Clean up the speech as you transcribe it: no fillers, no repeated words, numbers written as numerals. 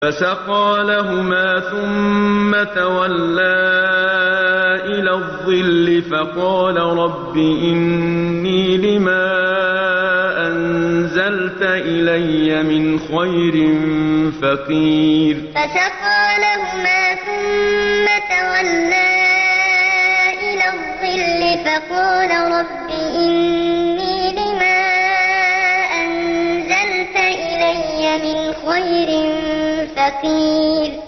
فسقى لهما ثم تولى إلى الظل فقال رب إني لما أنزلت إلي من خير فقير. فسقى لهما ثم تولى إلى الظل فقال رب إني لما أنزلت إلي من خير فقير.